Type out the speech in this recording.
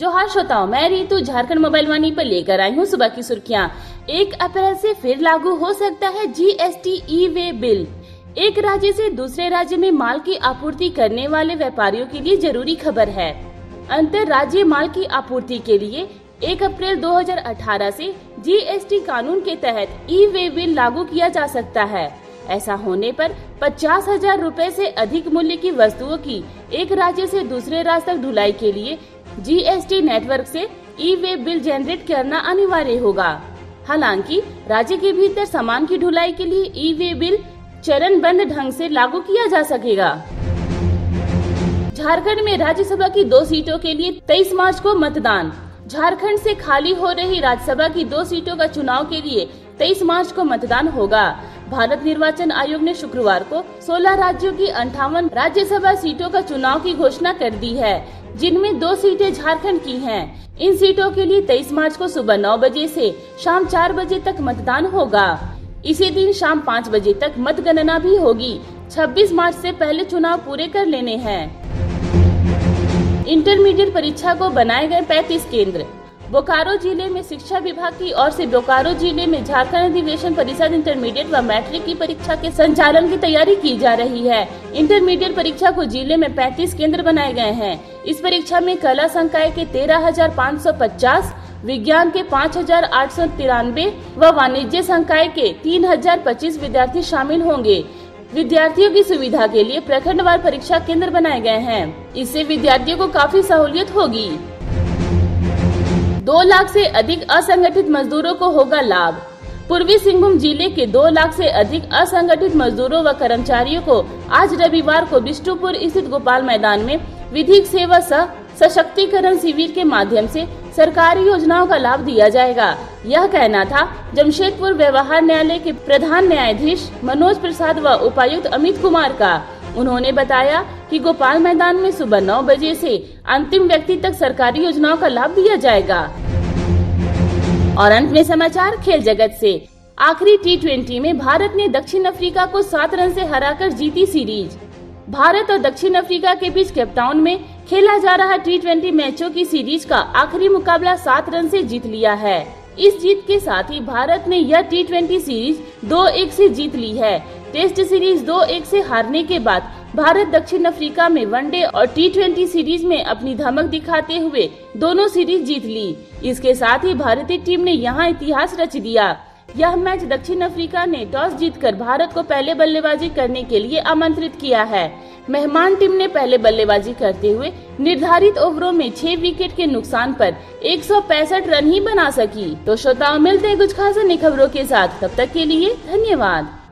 जोहार श्रोताओं, मैं रीतू झारखंड मोबाइल वाणी पर लेकर आई हूँ सुबह की सुर्खियाँ। 1 अप्रैल से फिर लागू हो सकता है जीएसटी ई-वे बिल। एक राज्य से दूसरे राज्य में माल की आपूर्ति करने वाले व्यापारियों के लिए जरूरी खबर है। अंतर्राज्यीय माल की आपूर्ति के लिए 1 अप्रैल 2018 से जीएसटी कानून के तहत ई-वे बिल लागू किया जा सकता है। ऐसा होने पर 50,000 रूपए से अधिक मूल्य की वस्तुओं की एक राज्य से दूसरे राज्य तक ढुलाई के लिए जीएसटी नेटवर्क से ई-वे बिल जनरेट करना अनिवार्य होगा। हालांकि राज्य के भीतर सामान की ढुलाई के लिए ई-वे बिल चरणबद्ध ढंग से लागू किया जा सकेगा। झारखंड में राज्यसभा की 2 सीटों के लिए 23 मार्च को मतदान। झारखंड से खाली हो रही राज्यसभा की 2 सीटों का चुनाव के लिए 23 मार्च को मतदान होगा। भारत निर्वाचन आयोग ने शुक्रवार को 16 राज्यों की 58 राज्यसभा सीटों का चुनाव की घोषणा कर दी है, जिनमें 2 सीटें झारखंड की हैं। इन सीटों के लिए 23 मार्च को सुबह 9 बजे से शाम 4 बजे तक मतदान होगा। इसी दिन शाम 5 बजे तक मतगणना भी होगी। 26 मार्च से पहले चुनाव पूरे कर लेने हैं। इंटरमीडिएट परीक्षा को बनाए गए 35 केंद्र। बोकारो जिले में शिक्षा विभाग की ओर से बोकारो जिले में झारखंड अधिवेशन परिषद इंटरमीडिएट व मैट्रिक की परीक्षा के संचालन की तैयारी की जा रही है। इंटरमीडिएट परीक्षा को जिले में 35 केंद्र बनाए गए हैं। इस परीक्षा में कला संकाय के 13,550, विज्ञान के 5,893 व वाणिज्य संकाय के 3,025 विद्यार्थी शामिल होंगे। विद्यार्थियों की सुविधा के लिए प्रखंडवार परीक्षा केंद्र बनाए गए हैं। इससे विद्यार्थियों को काफी सहूलियत होगी। 2 लाख से अधिक असंगठित मजदूरों को होगा लाभ। पूर्वी सिंहभूम जिले के 2 लाख से अधिक असंगठित मजदूरों व कर्मचारियों को आज रविवार को बिष्टुपुर स्थित गोपाल मैदान में विधिक सेवा सह सशक्तिकरण शिविर के माध्यम से सरकारी योजनाओं का लाभ दिया जाएगा। यह कहना था जमशेदपुर व्यवहार न्यायालय के प्रधान न्यायाधीश मनोज प्रसाद व उपायुक्त अमित कुमार का। उन्होंने बताया कि गोपाल मैदान में सुबह 9 बजे से अंतिम व्यक्ति तक सरकारी योजनाओं का लाभ दिया जाएगा। और अंत में समाचार खेल जगत से। आखिरी T20 में भारत ने दक्षिण अफ्रीका को 7 रन से हराकर जीती सीरीज। भारत और दक्षिण अफ्रीका के बीच केपटाउन में खेला जा रहा T20 मैचों की सीरीज का आखिरी मुकाबला 7 रन से जीत लिया है। इस जीत के साथ ही भारत ने यह T20 सीरीज 2-1 से जीत ली है। टेस्ट सीरीज 2-1 से हारने के बाद भारत दक्षिण अफ्रीका में वनडे और T20 सीरीज में अपनी धमक दिखाते हुए दोनों सीरीज जीत ली। इसके साथ ही भारतीय टीम ने यहां इतिहास रच दिया। यह मैच दक्षिण अफ्रीका ने टॉस जीतकर भारत को पहले बल्लेबाजी करने के लिए आमंत्रित किया है। मेहमान टीम ने पहले बल्लेबाजी करते हुए निर्धारित ओवरों में 6 विकेट के नुकसान पर 165 रन ही बना सकी। तो श्रोताओं, मिलते हैं कुछ खास अन्य खबरों के साथ। तब तक के लिए धन्यवाद।